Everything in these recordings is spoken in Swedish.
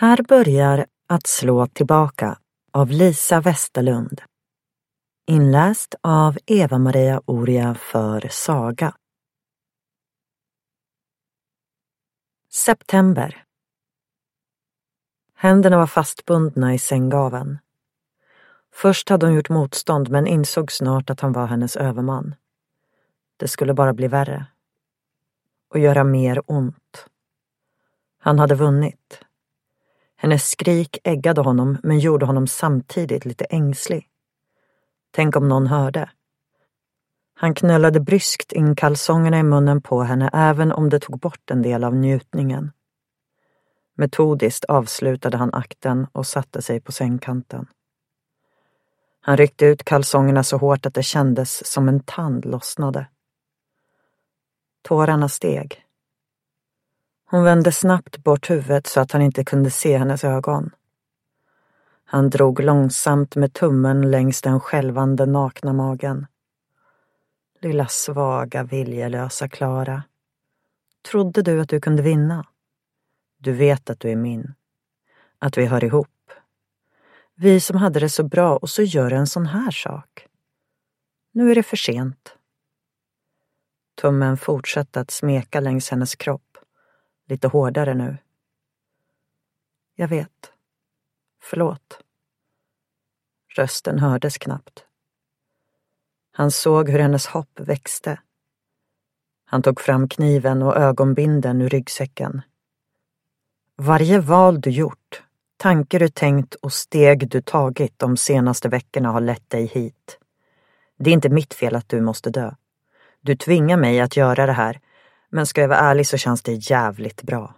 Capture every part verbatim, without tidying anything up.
Här börjar Att slå tillbaka av Lisa Westerlund. Inläst av Eva-Maria Oria för Saga. September. Händerna var fastbundna i sänggaveln. Först hade hon gjort motstånd men insåg snart att han var hennes överman. Det skulle bara bli värre. Och göra mer ont. Han hade vunnit. Hennes skrik äggade honom men gjorde honom samtidigt lite ängslig. Tänk om någon hörde. Han knöllade bryskt in kalsongerna i munnen på henne även om det tog bort en del av njutningen. Metodiskt avslutade han akten och satte sig på sängkanten. Han ryckte ut kalsongerna så hårt att det kändes som en tand lossnade. Tårarna steg. Hon vände snabbt bort huvudet så att han inte kunde se hennes ögon. Han drog långsamt med tummen längs den skälvande nakna magen. Lilla svaga, viljelösa Klara. Trodde du att du kunde vinna? Du vet att du är min. Att vi hör ihop. Vi som hade det så bra och så gör en sån här sak. Nu är det för sent. Tummen fortsatte att smeka längs hennes kropp. Lite hårdare nu. Jag vet. Förlåt. Rösten hördes knappt. Han såg hur hennes hopp växte. Han tog fram kniven och ögonbinden ur ryggsäcken. Varje val du gjort, tankar du tänkt och steg du tagit de senaste veckorna har lett dig hit. Det är inte mitt fel att du måste dö. Du tvingar mig att göra det här, men ska jag vara ärlig så känns det jävligt bra.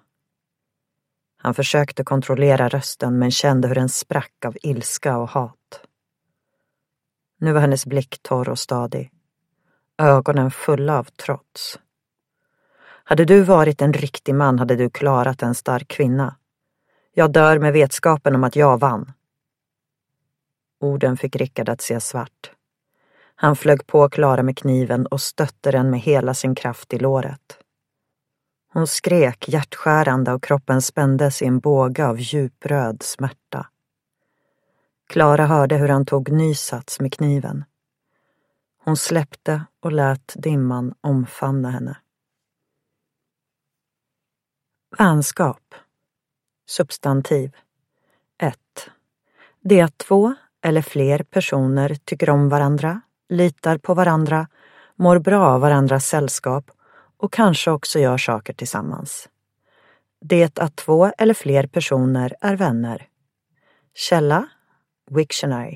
Han försökte kontrollera rösten men kände hur den sprack av ilska och hat. Nu var hennes blick torr och stadig. Ögonen fulla av trots. Hade du varit en riktig man hade du klarat en stark kvinna. Jag dör med vetskapen om att jag vann. Orden fick Rickard att se svart. Han flög på Klara med kniven och stötte den med hela sin kraft i låret. Hon skrek hjärtskärande och kroppen spändes i en båge av djupröd smärta. Klara hörde hur han tog ny sats med kniven. Hon släppte och lät dimman omfamna henne. Vänskap. Substantiv. ett. Det är att två eller fler personer tycker om varandra, litar på varandra, mår bra av varandras sällskap och kanske också gör saker tillsammans. Det att två eller fler personer är vänner. Källa: Wiktionary.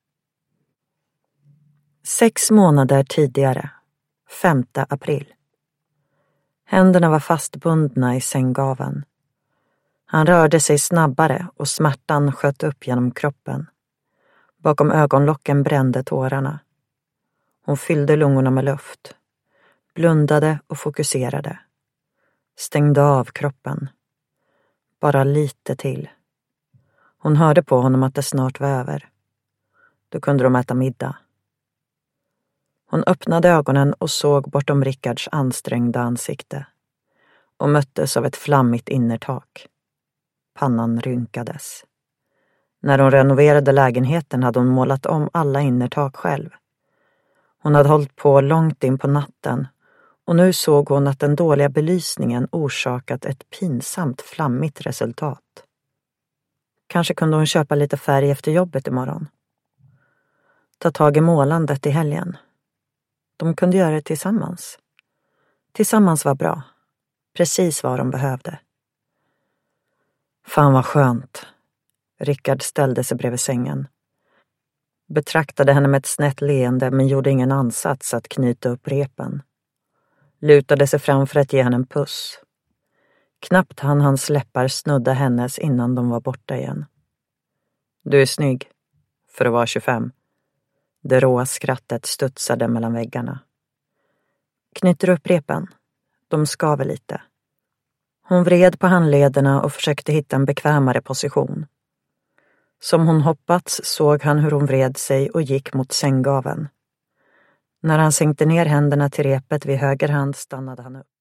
Sex månader tidigare, femte april. Händerna var fastbundna i sänggaveln. Han rörde sig snabbare och smärtan sköt upp genom kroppen. Bakom ögonlocken brände tårarna. Hon fyllde lungorna med luft. Blundade och fokuserade. Stängde av kroppen. Bara lite till. Hon hörde på honom att det snart var över. Då kunde de äta middag. Hon öppnade ögonen och såg bortom Rickards ansträngda ansikte. Och möttes av ett flammigt innertak. Pannan rynkades. När hon renoverade lägenheten hade hon målat om alla innertak själv. Hon hade hållit på långt in på natten och nu såg hon att den dåliga belysningen orsakat ett pinsamt flammigt resultat. Kanske kunde hon köpa lite färg efter jobbet imorgon. Ta tag i målandet i helgen. De kunde göra det tillsammans. Tillsammans var bra. Precis vad de behövde. Fan vad skönt. Rickard ställde sig bredvid sängen. Betraktade henne med ett snett leende men gjorde ingen ansats att knyta upp repen. Lutade sig fram för att ge henne en puss. Knappt hann hans läppar snudda hennes innan de var borta igen. Du är snygg, för att vara tjugofem. Det råa skrattet studsade mellan väggarna. Knyter upp repen. De skaver lite. Hon vred på handlederna och försökte hitta en bekvämare position. Som hon hoppats såg han hur hon vred sig och gick mot sänggaveln. När han sänkte ner händerna till repet vid höger hand stannade han upp.